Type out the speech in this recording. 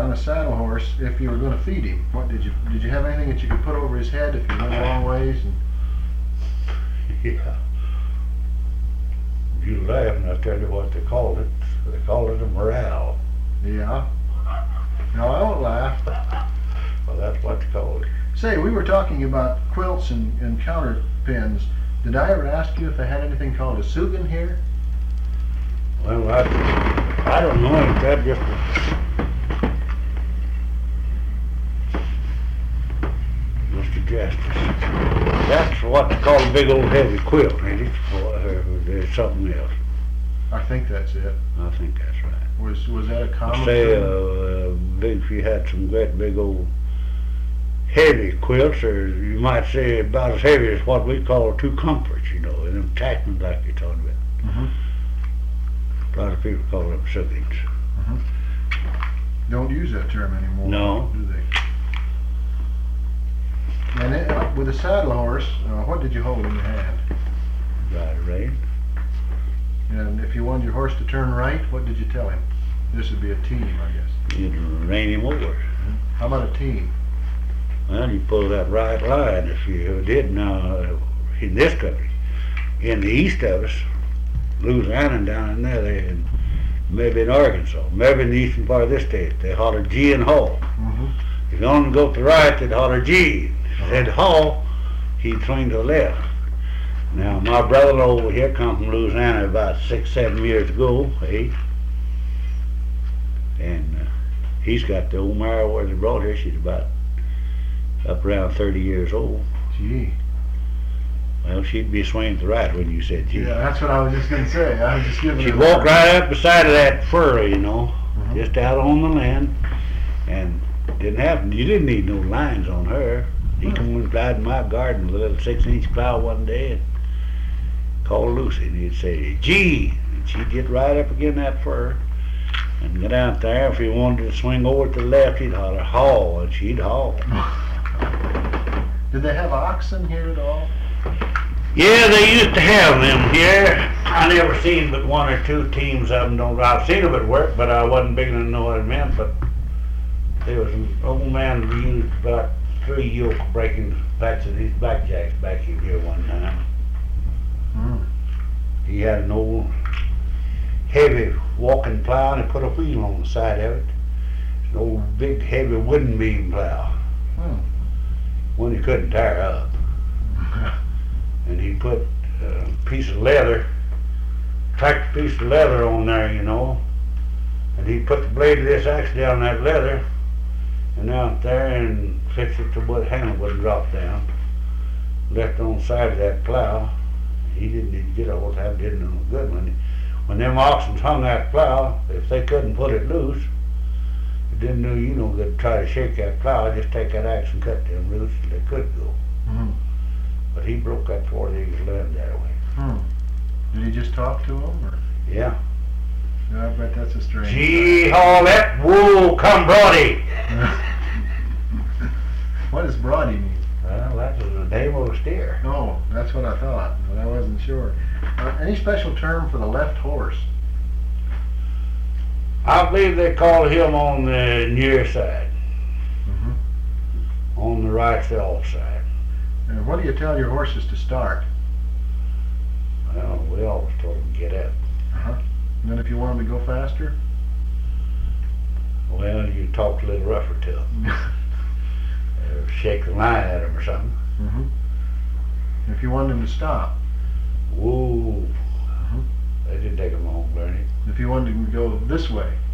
on a saddle horse, if you were going to feed him, what did you have anything that you could put over his head if you went a long ways? And Yeah. You laugh and I tell you what they called it. They called it a morale. yeah. No, I won't laugh. Well, that's what they called it. Say, we were talking about quilts and counter pins. Did I ever ask you if they had anything called a Sugan here? Well, I don't know if that just Mr. Justice. That's what they call a big old heavy quilt, ain't it? Or there's something else. I think that's it. I think that's right. Was that a common Say, thing? if you had some great big old heavy quilts, or you might say about as heavy as what we call two comforts, you know, and them attachments like you're talking about. Mm-hmm. A lot of people call them suggings. Mm-hmm. Don't use that term anymore. No. Do they? And with a saddle horse, what did you hold in your hand? Right, right. And if you wanted your horse to turn right, what did you tell him? This would be a team, I guess. You'd rein him over. How about a team? Well, you pull that right line if you did now in this country. In the east of us, Louisiana and down in there, and maybe in Arkansas, maybe in the eastern part of this state, they holler G and haul. Mm-hmm. If you want to go to the right, they'd holler G. If they'd haul, he'd swing to the left. Now, my brother over here come from Louisiana about 6-7 years ago, 8. And he's got the old mare where they brought her. She's about up around 30 years old. Gee. Well, she'd be swinging to the right when you said gee. Yeah, that's what I was just going to say. I was just giving She'd her walk that. right up beside of that furrow, you know, Mhm. just out on the land, and you didn't need no lines on her. He come and fly in my garden with a little 6-inch plow one day and called Lucy, and he'd say, gee, and she'd get right up against that fur and get out there. If he wanted to swing over to the left, he'd holler, haul, and she'd haul. Did they have oxen here at all? Yeah, they used to have them here. I never seen but 1 or 2 teams of them. I've seen them at work, but I wasn't big enough to know what it meant. But there was an old man who used about 3 yoke breaking backs of these blackjacks back in here one time. Mm. He had an old heavy walking plow and he put a wheel on the side of it. An old big heavy wooden beam plow. Hmm. One he couldn't tear up. And he put a piece of leather, tacked a piece of leather on there, you know, and he put the blade of this axe down that leather and out there and fixed it to where the handle wouldn't drop down. Left on the side of that plow. He didn't need to get all the time, didn't know good when them oxen hung that plow, if they couldn't put it loose, it didn't do you no good to try to shake that plow, just take that axe and cut them loose and they could go. Mm. But he broke that 40-acre land that way. Hmm. Did he just talk to him? Or? Yeah. Yeah, I bet that's a strange. Gee, haulette, wool, come Brody. What does Brody mean? Well, that was the name of a steer. Oh, that's what I thought, but I wasn't sure. Any special term for the left horse? I believe they call him on the near side. Mm-hmm. On the right the off side. And what do you tell your horses to start? Well, we always told them to get up. Uh-huh. And then if you want them to go faster? Well, you talk a little rougher to them. Shake the line at them or something. Mm-hmm. If you want them to stop? Whoa. Uh-huh. They didn't take them long learning. If you wanted them to go this way?